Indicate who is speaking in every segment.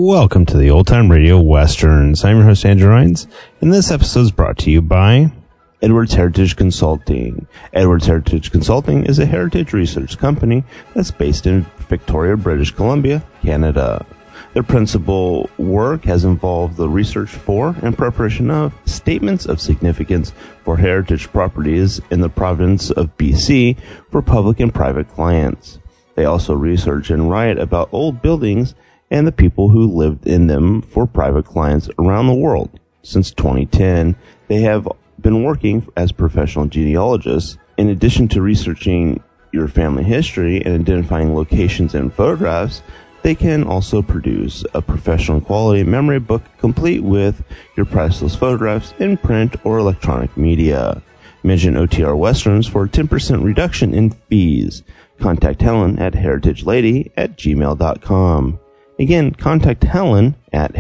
Speaker 1: Welcome to the Old Time Radio Westerns. I'm your host, Andrew Rines, and this episode is brought to you by Edwards Heritage Consulting. Edwards Heritage Consulting is a heritage research company that's based in Victoria, British Columbia, Canada. Their principal work has involved the research for and preparation of statements of significance for heritage properties in the province of BC for public and private clients. They also research and write about old buildings and the people who lived in them for private clients around the world. Since 2010, they have been working as professional genealogists. In addition to researching your family history and identifying locations and photographs, they can also produce a professional quality memory book complete with your priceless photographs in print or electronic media. Mention OTR Westerns for a 10% reduction in fees. Contact Helen at heritagelady@gmail.com. Again, contact Helen at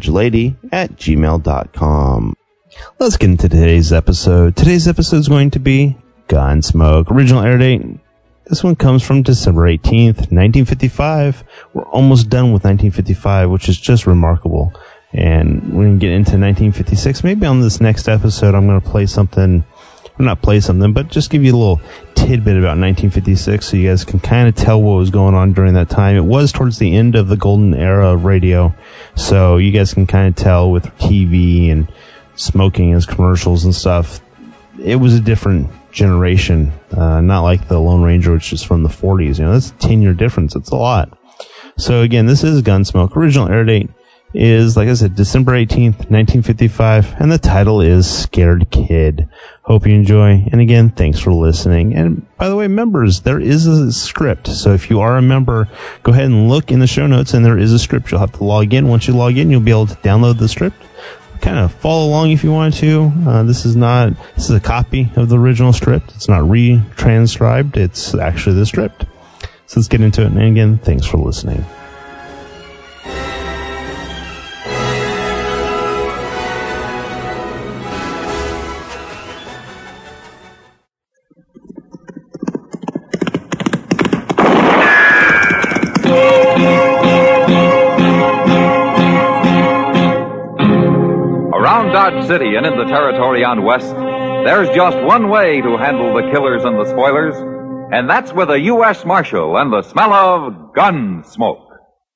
Speaker 1: heritagelady@gmail.com. Let's get into today's episode. Today's episode is going to be Gunsmoke. Original air date. This one comes from December 18th, 1955. We're almost done with 1955, which is just remarkable. And we're going to get into 1956. Maybe on this next episode, I'm going to play something. Not play something, but just give you a little tidbit about 1956 so you guys can kind of tell what was going on during that time. It was towards the end of the golden era of radio, so you guys can kind of tell with TV and smoking as commercials and stuff. It was a different generation, not like the Lone Ranger, which is from the 40s. You know, that's a 10-year difference. It's a lot. So again, this is Gunsmoke. Original air date is, like I said, December 18th, 1955, and the title is Scared Kid. Hope you enjoy, and again, thanks for listening. And by the way, members, there is a script, so if you are a member, go ahead and look in the show notes, and there is a script. You'll have to log in. Once you log in, you'll be able to download the script. Kind of follow along if you want to. This is a copy of the original script. It's not retranscribed. It's actually the script. So let's get into it, and again, thanks for listening.
Speaker 2: Dodge City and in the territory on West, there's just one way to handle the killers and the spoilers, and that's with a U.S. Marshal and the smell of gun smoke.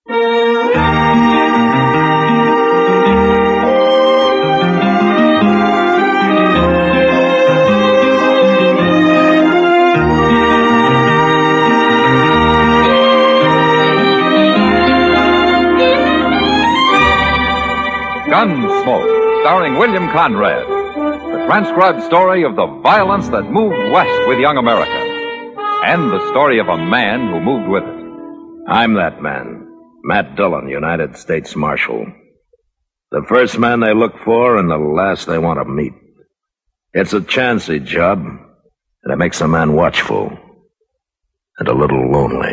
Speaker 2: Gunsmoke, starring William Conrad, the transcribed story of the violence that moved west with young America, and the story of a man who moved with it.
Speaker 3: I'm that man, Matt Dillon, United States Marshal. The first man they look for and the last they want to meet. It's a chancy job, and it makes a man watchful and a little lonely.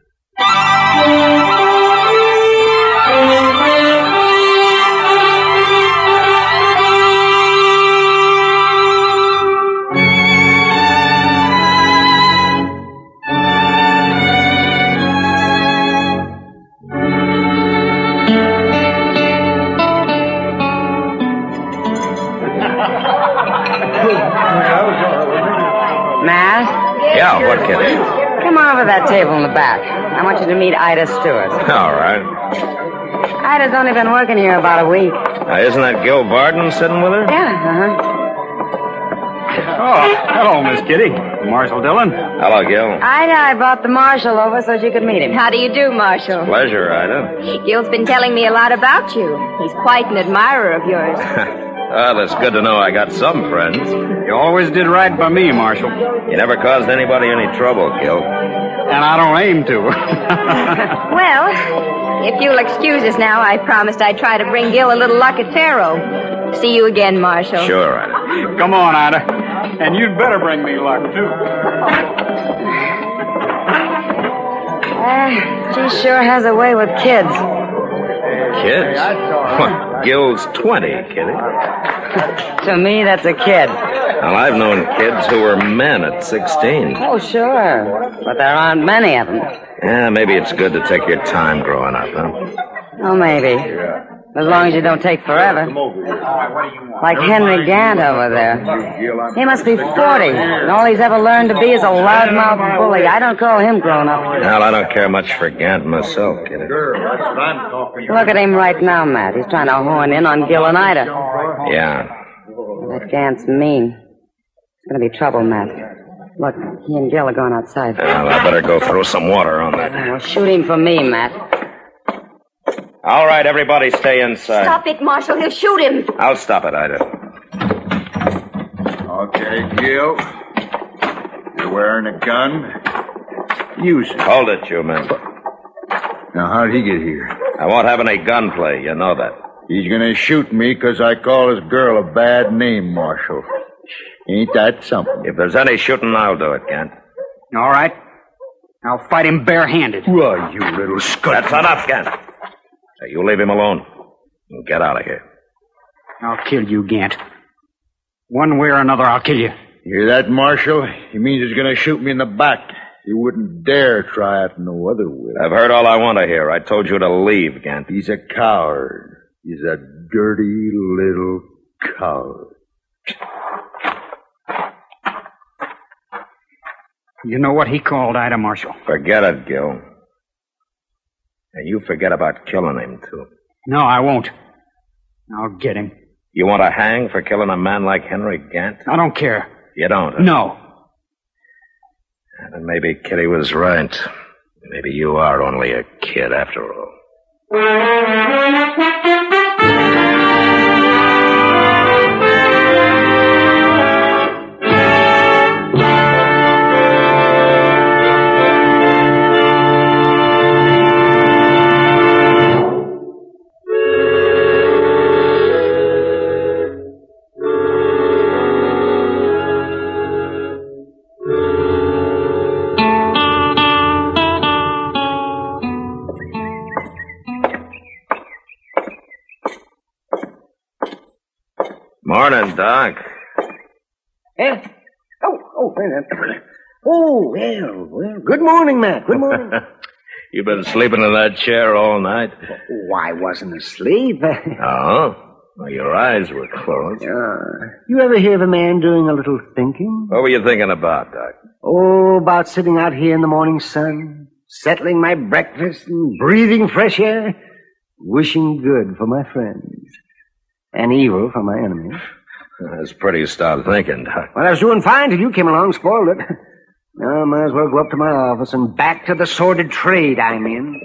Speaker 4: Yeah,
Speaker 3: what, Kitty?
Speaker 4: Come on over to that table in the back. I want you to meet Ida Stewart.
Speaker 3: All right.
Speaker 4: Ida's only been working here about a week.
Speaker 3: Isn't that Gil Barden sitting with her?
Speaker 4: Yeah,
Speaker 5: Oh, hello, Miss Kitty. Marshal Dillon.
Speaker 3: Hello, Gil.
Speaker 4: Ida, I brought the Marshal over so she could meet him.
Speaker 6: How do you do, Marshal?
Speaker 3: Pleasure, Ida.
Speaker 6: Gil's been telling me a lot about you. He's quite an admirer of yours.
Speaker 3: Well, it's good to know I got some friends.
Speaker 5: You always did right by me, Marshal.
Speaker 3: You never caused anybody any trouble, Gil.
Speaker 5: And I don't aim to.
Speaker 6: Well, if you'll excuse us now, I promised I'd try to bring Gil a little luck at Faro. See you again, Marshal.
Speaker 3: Sure, Ida.
Speaker 5: Come on, Ida. And you'd better bring me luck, too.
Speaker 4: She sure has a way with kids.
Speaker 3: Kids? What, Gil's 20, Kitty.
Speaker 4: To me, that's a kid.
Speaker 3: Well, I've known kids who were men at 16.
Speaker 4: Oh, sure. But there aren't many of them.
Speaker 3: Yeah, maybe it's good to take your time growing up, huh?
Speaker 4: Oh, maybe. As long as you don't take forever. Like Henry Gant over there. He must be 40, and all he's ever learned to be is a loudmouth bully. I don't call him grown up.
Speaker 3: Well, I don't care much for Gant myself, kid.
Speaker 4: Look at him right now, Matt. He's trying to horn in on Gil and Ida.
Speaker 3: Yeah.
Speaker 4: That Gant's mean. It's going to be trouble, Matt. Look, he and Gil are going outside.
Speaker 3: Well, I better go throw some water on that.
Speaker 4: Well, shoot him for me, Matt.
Speaker 3: All right, everybody stay inside.
Speaker 6: Stop it, Marshal. He'll shoot him.
Speaker 3: I'll stop it, Ida.
Speaker 7: Okay, Gil. You're wearing a gun. Use it.
Speaker 3: Hold it, you men.
Speaker 7: Now, how'd he get here?
Speaker 3: I won't have any gunplay, you know that.
Speaker 7: He's gonna shoot me because I call his girl a bad name, Marshal. Ain't that something?
Speaker 3: If there's any shooting, I'll do it, Gant.
Speaker 5: All right. I'll fight him barehanded.
Speaker 7: Why, you little scut.
Speaker 3: That's enough, Gant. Now, you leave him alone and get out of here.
Speaker 5: I'll kill you, Gant. One way or another, I'll kill you.
Speaker 7: Hear that, Marshal? He means he's gonna shoot me in the back. He wouldn't dare try it no other way.
Speaker 3: I've heard all I want to hear. I told you to leave, Gant.
Speaker 7: He's a coward. He's a dirty little coward.
Speaker 5: You know what he called Ida, Marshal?
Speaker 3: Forget it, Gil. And you forget about killing him, too.
Speaker 5: No, I won't. I'll get him.
Speaker 3: You want to hang for killing a man like Henry Gant?
Speaker 5: I don't care.
Speaker 3: You don't? Huh?
Speaker 5: No.
Speaker 3: And maybe Kitty was right. Maybe you are only a kid after all. Morning, Doc.
Speaker 8: Eh? Well, good morning, Matt. Good morning.
Speaker 3: You've been sleeping in that chair all night?
Speaker 8: Oh, I wasn't asleep.
Speaker 3: Oh? Well, your eyes were closed.
Speaker 8: You ever hear of a man doing a little thinking?
Speaker 3: What were you thinking about, Doc?
Speaker 8: Oh, about sitting out here in the morning sun, settling my breakfast and breathing fresh air, wishing good for my friends and evil for my enemies.
Speaker 3: That's pretty stout thinking, Doc.
Speaker 8: Well, I was doing fine till you came along and spoiled it. Now, I might as well go up to my office and back to the sordid trade I'm in.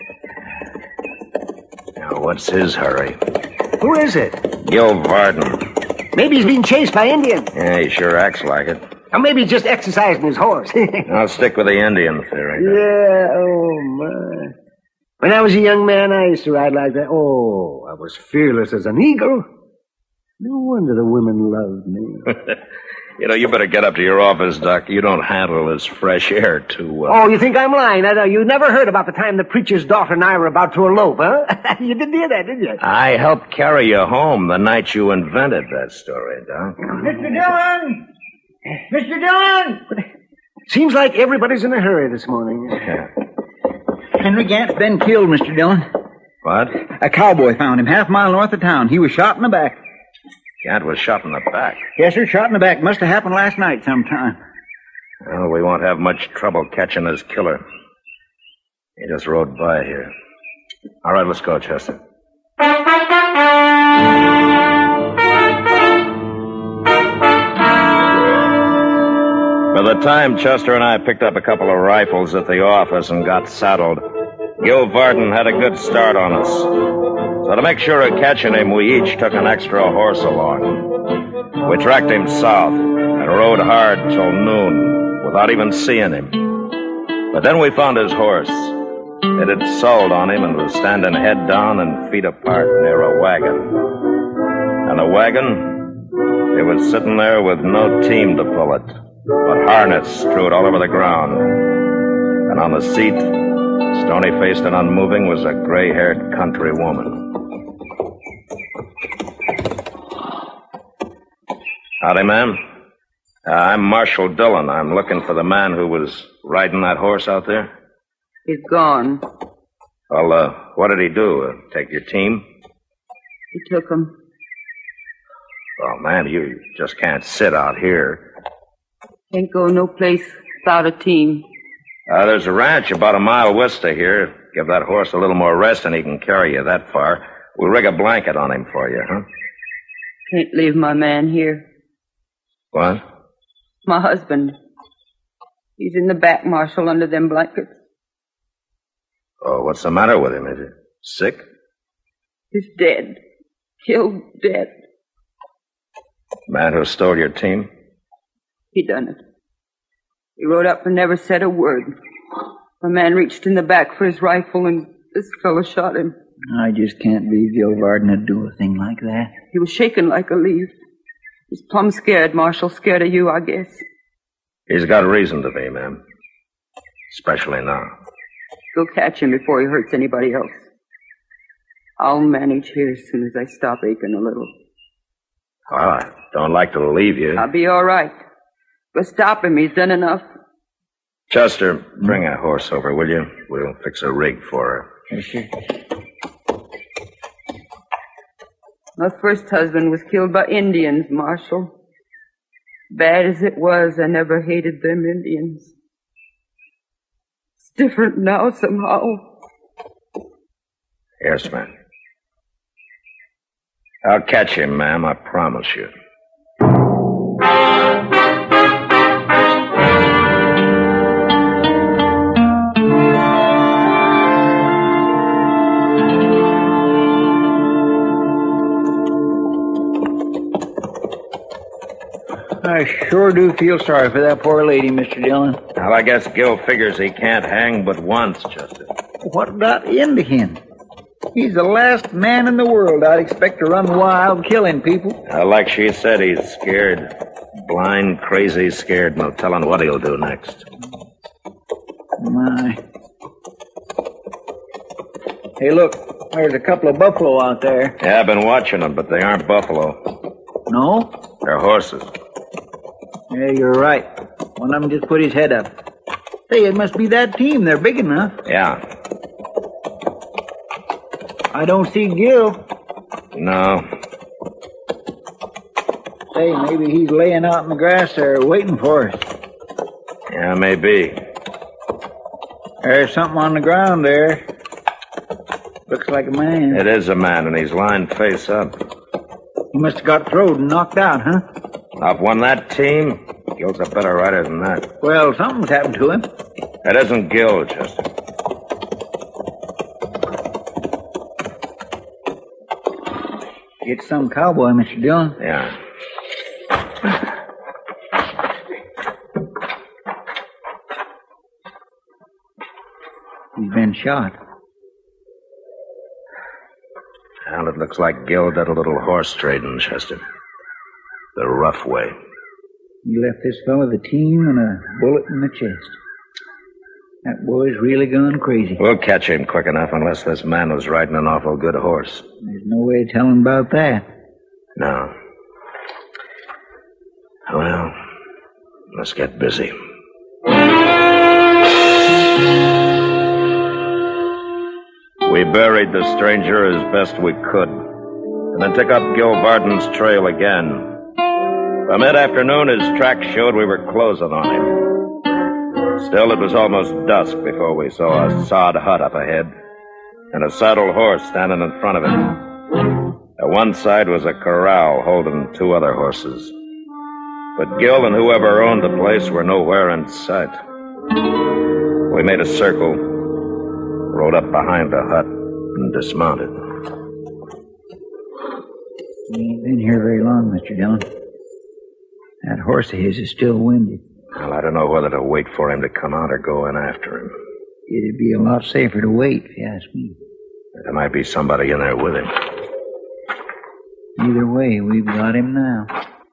Speaker 3: Now, what's his hurry?
Speaker 8: Who is it?
Speaker 3: Gil Varden.
Speaker 8: Maybe he's being chased by Indians.
Speaker 3: Yeah, he sure acts like it.
Speaker 8: Or maybe he's just exercising his horse.
Speaker 3: I'll stick with the Indian theory.
Speaker 8: Yeah, oh, my. When I was a young man, I used to ride like that. Oh, I was fearless as an eagle. No wonder the women loved me.
Speaker 3: You know, you better get up to your office, Doc. You don't handle this fresh air too well.
Speaker 8: Oh, you think I'm lying? You never heard about the time the preacher's daughter and I were about to elope, huh? You didn't hear that, did you?
Speaker 3: I helped carry you home the night you invented that story, Doc.
Speaker 8: Mr. Dillon! Mr. Dillon! Seems like everybody's in a hurry this morning.
Speaker 9: Henry Gant's been killed, Mr. Dillon.
Speaker 3: What?
Speaker 9: A cowboy found him half a mile north of town. He was shot in the back.
Speaker 3: Gant was shot in the back.
Speaker 9: Yes, sir, shot in the back. Must have happened last night sometime.
Speaker 3: Well, we won't have much trouble catching his killer. He just rode by here. All right, let's go, Chester. By the time Chester and I picked up a couple of rifles at the office and got saddled, Gil Varden had a good start on us. So to make sure of catching him, we each took an extra horse along. We tracked him south and rode hard till noon without even seeing him. But then we found his horse. It had sold on him and was standing head down and feet apart near a wagon. And the wagon, it was sitting there with no team to pull it, but harness strewed all over the ground. And on the seat, stony-faced and unmoving, was a gray-haired country woman. Howdy, ma'am. I'm Marshal Dillon. I'm looking for the man who was riding that horse out there.
Speaker 4: He's gone.
Speaker 3: Well, what did he do? Take your team?
Speaker 10: He took them.
Speaker 3: Oh, man, you just can't sit out here.
Speaker 10: Can't go no place without a team.
Speaker 3: There's a ranch about a mile west of here. Give that horse a little more rest and he can carry you that far. We'll rig a blanket on him for you, huh?
Speaker 10: Can't leave my man here.
Speaker 3: What?
Speaker 10: My husband. He's in the back, Marshal, under them blankets.
Speaker 3: Oh, what's the matter with him? Is he sick?
Speaker 10: He's dead. Killed dead.
Speaker 3: Man who stole your team?
Speaker 10: He done it. He rode up and never said a word. My man reached in the back for his rifle and this fellow shot him.
Speaker 9: I just can't believe Gil Varden would do a thing like that.
Speaker 10: He was shaking like a leaf. He's plumb scared, Marshal. Scared of you, I guess.
Speaker 3: He's got reason to be, ma'am. Especially now.
Speaker 10: Go catch him before he hurts anybody else. I'll manage here as soon as I stop aching a little.
Speaker 3: Well, I don't like to leave you.
Speaker 10: I'll be all right. But stop him. He's done enough.
Speaker 3: Chester, bring a horse over, will you? We'll fix a rig for her.
Speaker 9: Yes, sir.
Speaker 10: My first husband was killed by Indians, Marshal. Bad as it was, I never hated them Indians. It's different now somehow.
Speaker 3: Yes, ma'am. I'll catch him, ma'am, I promise you.
Speaker 9: I sure do feel sorry for that poor lady, Mr. Dillon.
Speaker 3: Well, I guess Gil figures he can't hang but once, Chester.
Speaker 9: What got into him? He's the last man in the world I'd expect to run wild killing people.
Speaker 3: Like she said, he's scared. Blind, crazy, scared. No telling what he'll do next.
Speaker 9: My. Hey, look. There's a couple of buffalo out there.
Speaker 3: Yeah, I've been watching them, but they aren't buffalo.
Speaker 9: No?
Speaker 3: They're horses.
Speaker 9: Yeah, you're right. One of them just put his head up. Say, it must be that team. They're big enough.
Speaker 3: Yeah.
Speaker 9: I don't see Gil.
Speaker 3: No.
Speaker 9: Say, maybe he's laying out in the grass there waiting for us.
Speaker 3: Yeah, maybe.
Speaker 9: There's something on the ground there. Looks like a man.
Speaker 3: It is a man, and he's lying face up.
Speaker 9: He must have got throwed and knocked out, huh?
Speaker 3: I've won that team. Gil's a better rider than that.
Speaker 9: Well, something's happened to him.
Speaker 3: That isn't Gil, Chester.
Speaker 9: It's some cowboy, Mr. Dillon.
Speaker 3: Yeah.
Speaker 9: He's been shot.
Speaker 3: Well, it looks like Gil did a little horse trading, Chester. The rough way.
Speaker 9: He left this fellow the team and a bullet in the chest. That boy's really gone crazy.
Speaker 3: We'll catch him quick enough unless this man was riding an awful good horse.
Speaker 9: There's no way of telling about that.
Speaker 3: No. Well, let's get busy. We buried the stranger as best we could, and then took up Gil Varden's trail again. By mid-afternoon, his tracks showed we were closing on him. Still, it was almost dusk before we saw a sod hut up ahead, and a saddled horse standing in front of it. At one side was a corral holding two other horses. But Gil and whoever owned the place were nowhere in sight. We made a circle, rode up behind the hut, and dismounted.
Speaker 9: We ain't been here very long, Mr. Dillon. That horse of his is still winded.
Speaker 3: Well, I don't know whether to wait for him to come out or go in after him.
Speaker 9: It'd be a lot safer to wait, if you ask me.
Speaker 3: There might be somebody in there with him.
Speaker 9: Either way, we've got him now.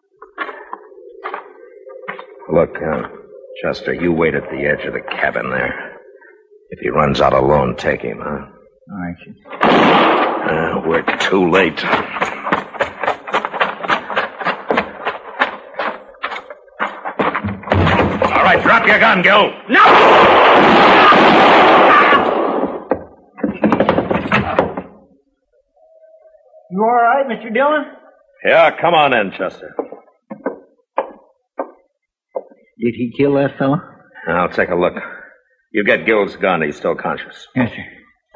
Speaker 3: Look, Chester, you wait at the edge of the cabin there. If he runs out alone, take him, huh?
Speaker 9: All right, sir.
Speaker 3: We're too late. All right, drop your gun, Gil.
Speaker 10: No!
Speaker 9: You all right, Mr. Dillon?
Speaker 3: Yeah, come on in, Chester.
Speaker 9: Did he kill that fella?
Speaker 3: I'll take a look. You get Gill's gun. He's still conscious.
Speaker 9: Yes, sir.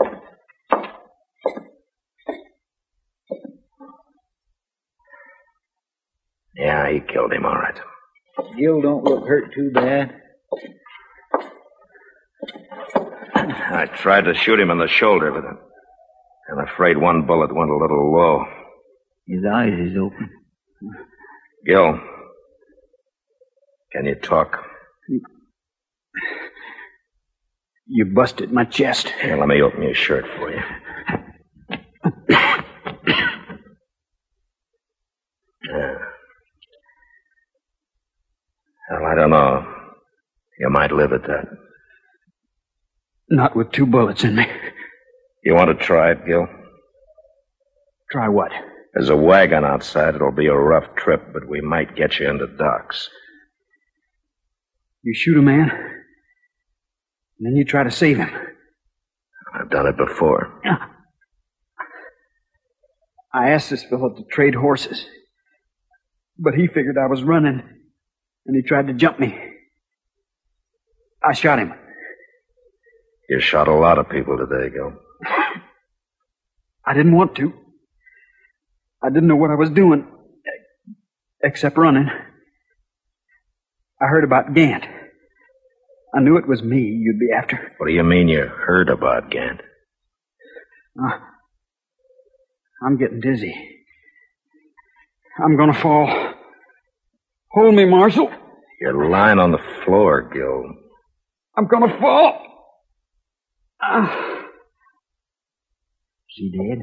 Speaker 3: Yeah, he killed him, all right.
Speaker 9: Gill don't look hurt too bad.
Speaker 3: I tried to shoot him in the shoulder, but I'm afraid one bullet went a little low.
Speaker 9: His eyes is open.
Speaker 3: Gill, can you talk?
Speaker 5: You busted my chest.
Speaker 3: Here, let me open your shirt for you. Well, I don't know. You might live at that.
Speaker 5: Not with 2 bullets in me.
Speaker 3: You want to try it, Gill?
Speaker 5: Try what?
Speaker 3: There's a wagon outside. It'll be a rough trip, but we might get you into Doc's.
Speaker 5: You shoot a man, and then you try to save him.
Speaker 3: I've done it before.
Speaker 5: I asked this fellow to trade horses, but he figured I was running, and he tried to jump me. I shot him.
Speaker 3: You shot a lot of people today, Gill.
Speaker 5: I didn't want to. I didn't know what I was doing, except running. I heard about Gant. I knew it was me you'd be after.
Speaker 3: What do you mean you heard about Gant?
Speaker 5: I'm getting dizzy. I'm gonna fall. Hold me, Marshal.
Speaker 3: You're lying on the floor, Gill.
Speaker 5: I'm gonna fall.
Speaker 9: Is he dead?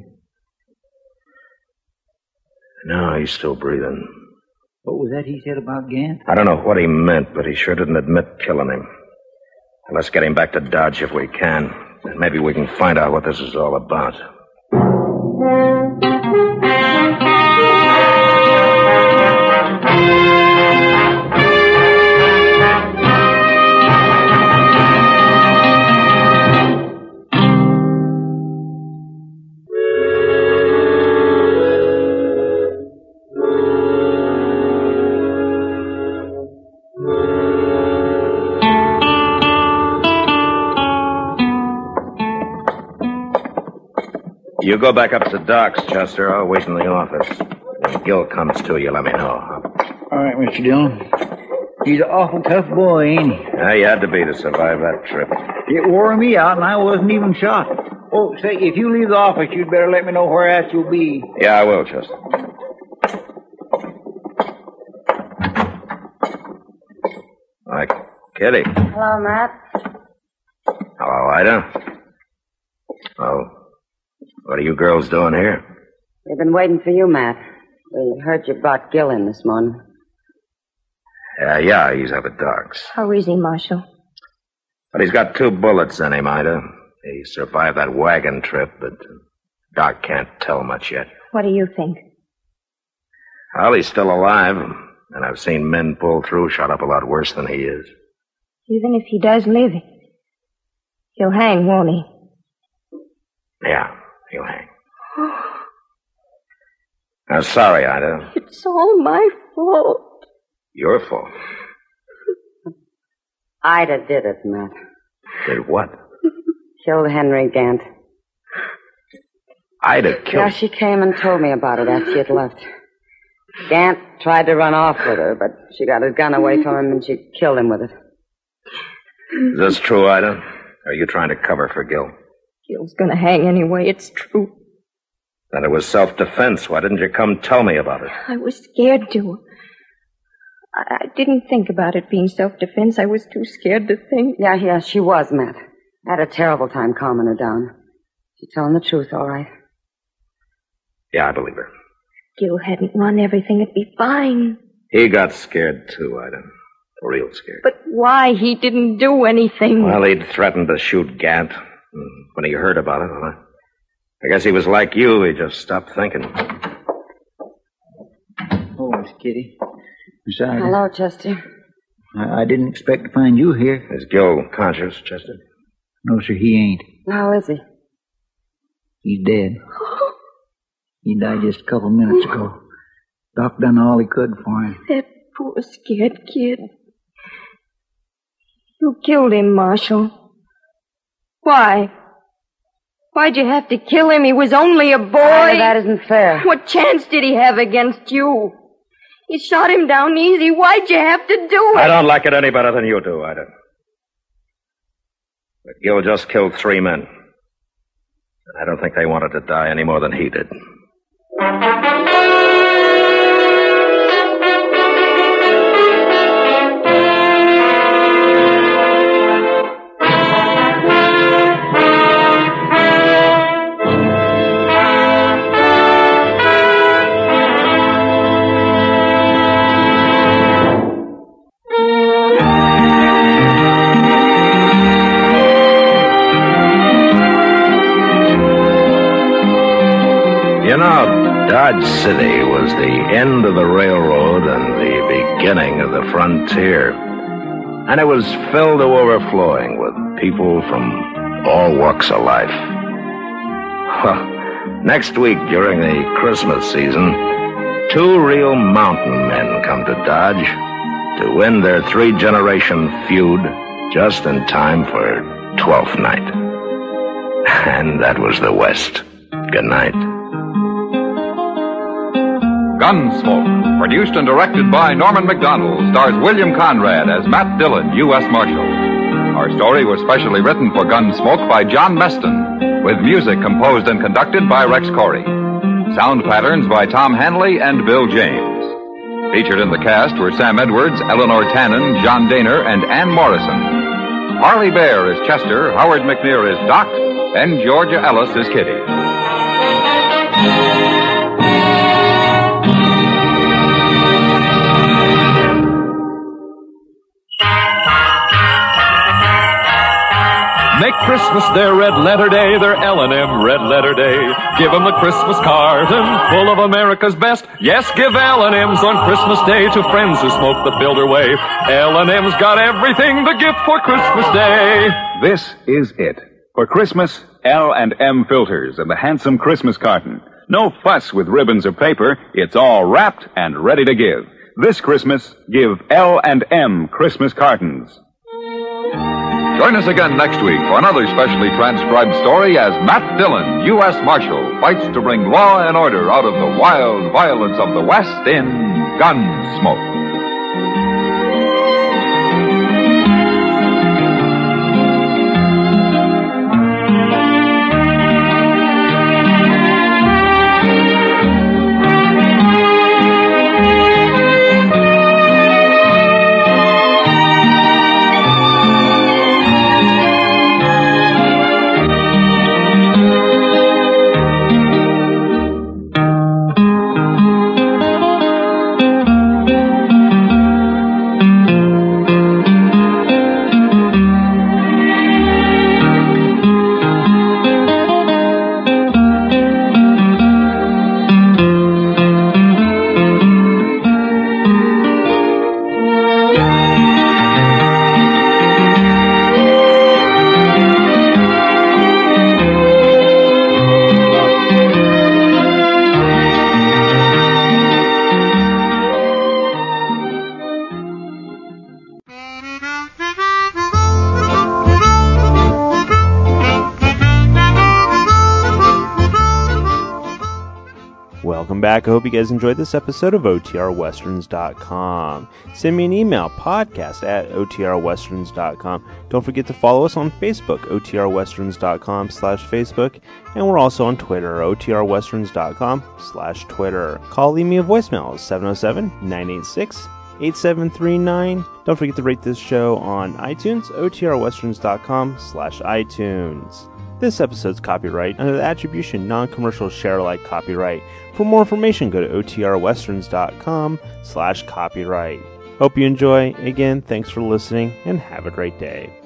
Speaker 3: No, he's still breathing.
Speaker 9: What was that he said about Gant?
Speaker 3: I don't know what he meant, but he sure didn't admit killing him. Let's get him back to Dodge if we can. And maybe we can find out what this is all about. You go back up to Doc's, Chester. I'll wait in the office. When Gill comes to, you let me know.
Speaker 9: All right, Mr. Dillon. He's an awful tough boy, ain't he?
Speaker 3: Yeah, he had to be to survive that trip.
Speaker 9: It wore me out, and I wasn't even shot. Oh, say, if you leave the office, you'd better let me know where at you'll be.
Speaker 3: Yeah, I will, Chester. Hi, Kitty.
Speaker 4: Hello, Matt.
Speaker 3: Hello, Ida. Oh, what are you girls doing here?
Speaker 4: We've been waiting for you, Matt. We heard you brought Gill in this morning.
Speaker 3: Yeah, he's up at Doc's.
Speaker 6: How is he, Marshal?
Speaker 3: But he's got 2 bullets in him, Ida. He survived that wagon trip, but Doc can't tell much yet.
Speaker 6: What do you think?
Speaker 3: Well, he's still alive, and I've seen men pull through shot up a lot worse than he is.
Speaker 6: Even if he does live, he'll hang, won't he?
Speaker 3: Yeah, he'll hang. I'm sorry, Ida.
Speaker 6: It's all my fault.
Speaker 3: Your fault.
Speaker 4: Ida did it, Matt.
Speaker 3: Did what?
Speaker 4: Killed Henry Gant.
Speaker 3: Ida killed...
Speaker 4: Yeah, she came and told me about it after she had left. Gant tried to run off with her, but she got his gun away from him and she killed him with it.
Speaker 3: Is this true, Ida? Or are you trying to cover for Gill?
Speaker 6: Gill's gonna hang anyway, it's true.
Speaker 3: Then it was self-defense. Why didn't you come tell me about it?
Speaker 6: I was scared to. I didn't think about it being self-defense. I was too scared to think.
Speaker 4: Yeah, she was, Matt. I had a terrible time calming her down. She's telling the truth, all right.
Speaker 3: Yeah, I believe her.
Speaker 6: Gill hadn't run everything. It'd be fine.
Speaker 3: He got scared, too, Ida. Real scared.
Speaker 6: But why? He didn't do anything.
Speaker 3: Well, he'd threatened to shoot Gant. When he heard about it, well, I guess he was like you. He just stopped thinking.
Speaker 9: Oh, Miss Kitty. Miss Ida.
Speaker 4: Hello, Chester.
Speaker 9: I didn't expect to find you here.
Speaker 3: Is Gill conscious, Chester?
Speaker 9: No, sir, he ain't.
Speaker 4: How is he?
Speaker 9: He's dead. He died just a couple minutes ago. Doc done all he could for him.
Speaker 6: That poor scared kid. You killed him, Marshal. Why? Why'd you have to kill him? He was only a boy.
Speaker 4: That isn't fair.
Speaker 6: What chance did he have against you? You shot him down easy. Why'd you have to do it?
Speaker 3: I don't like it any better than you do, Ida. But Gil just killed 3 men. And I don't think they wanted to die any more than he did. You know, Dodge City was the end of the railroad and the beginning of the frontier. And it was filled to overflowing with people from all walks of life. Well, next week during the Christmas season, 2 real mountain men come to Dodge to win their 3-generation feud just in time for 12th night. And that was the West. Good night.
Speaker 2: Gunsmoke, produced and directed by Norman Macdonald, stars William Conrad as Matt Dillon, U.S. Marshal. Our story was specially written for Gunsmoke by John Meston, with music composed and conducted by Rex Corey. Sound patterns by Tom Hanley and Bill James. Featured in the cast were Sam Edwards, Eleanor Tannen, John Daner, and Ann Morrison. Harley Bear is Chester, Howard McNear is Doc, and Georgia Ellis is Kitty.
Speaker 11: Make Christmas their red letter day, their L&M red letter day. Give them a Christmas carton full of America's best. Yes, give L&M's on Christmas Day to friends who smoke the Builder way. L&M's got everything, the gift for Christmas Day.
Speaker 12: This is it. For Christmas, L&M filters and the handsome Christmas carton. No fuss with ribbons or paper. It's all wrapped and ready to give. This Christmas, give L&M Christmas cartons.
Speaker 2: Join us again next week for another specially transcribed story as Matt Dillon, U.S. Marshal, fights to bring law and order out of the wild violence of the West in Gunsmoke.
Speaker 1: Back. I hope you guys enjoyed this episode of OTRWesterns.com. Send me an email, podcast@OTRWesterns.com. Don't forget to follow us on Facebook, OTRWesterns.com/Facebook, and we're also on Twitter, OTRWesterns.com/Twitter. Call, leave me a voicemail, 707-986-8739. Don't forget to rate this show on iTunes, OTRWesterns.com/iTunes. This episode's copyright under the attribution non-commercial share-alike copyright. For more information, go to OTRWesterns.com/copyright. Hope you enjoy. Again, thanks for listening and have a great day.